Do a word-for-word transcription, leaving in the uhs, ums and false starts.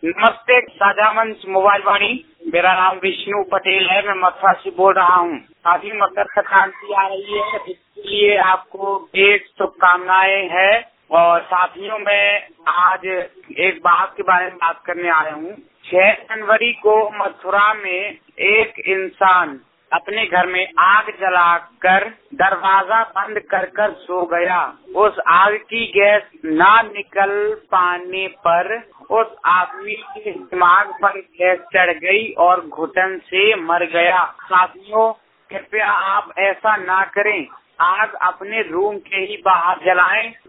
नमस्ते साझा मंच मोबाइल वाणी। मेरा नाम विष्णु पटेल है। मैं मथुरा से बोल रहा हूँ। अभी मकर संक्रांति आ रही है, इसलिए आपको एक शुभकामनाएं है। और साथियों, मैं आज एक बात के बारे में बात करने आया हूँ। छह जनवरी को मथुरा में एक इंसान अपने घर में आग जलाकर दरवाजा बंद कर कर सो गया। उस आग की गैस ना निकल पाने पर उस आदमी के दिमाग पर गैस चढ़ गई और घुटन से मर गया। साथियों, कृपया आप ऐसा ना करें। आग अपने रूम के ही बाहर जलाएं।